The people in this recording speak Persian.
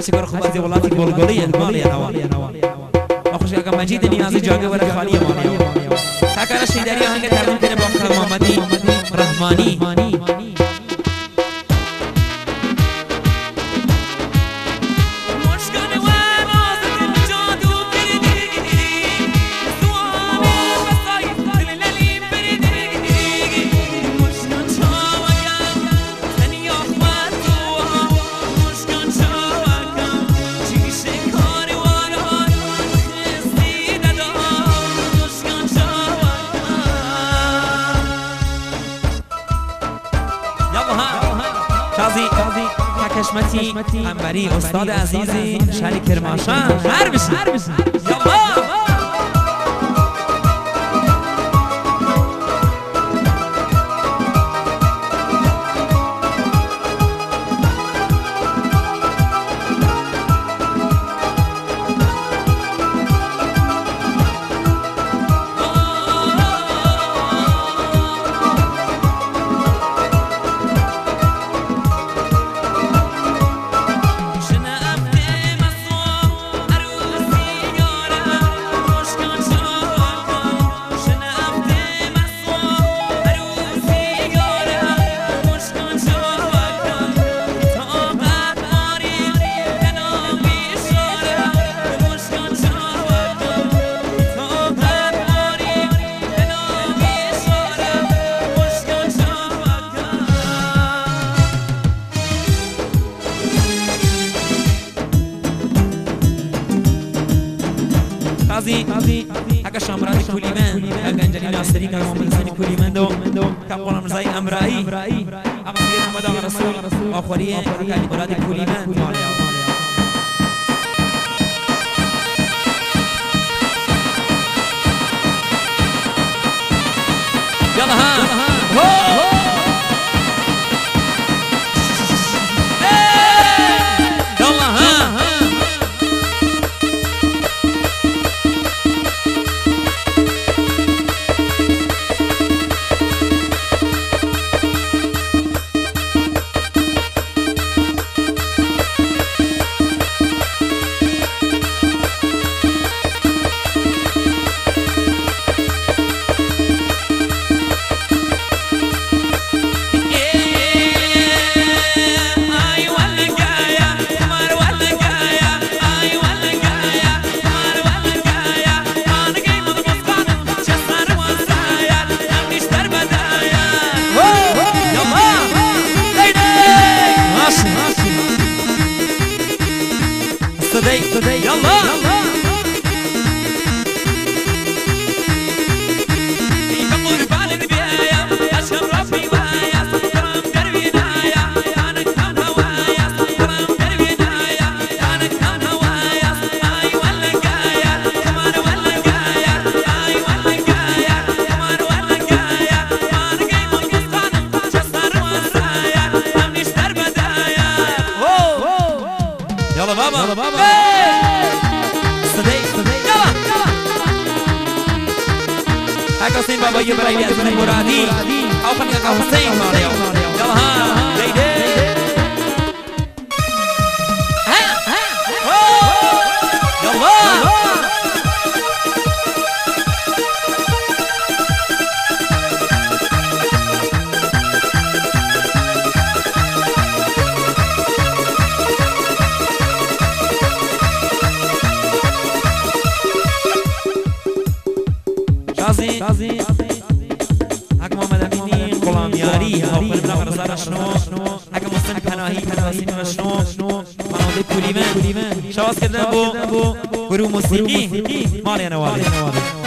هرچی کار خوب از ولاتی گلگلی مالی نوا آخوش که مجید نیازی جاگه ور خالی مالی تکر شیدری آهنگ ترجمه کنه با محمدی رحمانی شازی کشمتی انبری استاد عزیزی شهر کرمانشاه هر بشی یالله قاضی اگه شامران کولیمن اگه انجلی ناصری که محمد حسین کولیمن دو که قرآن رضای امرایی اگه سید محمد آقا رسول آخوری اگه علی براد کولیمن یالا ها today يلا يلا بابا اگه حسین بابا یه برای از من مرادی او خانه اگه حسین مالیو یلا ها دیده یلا شازی اگه محمد امینی غلامیاری آخر برای رضا شنو اگه محسن پناهی شنو محمد کولیمن شواز کردن بو گروه موسیقی مالی نوالی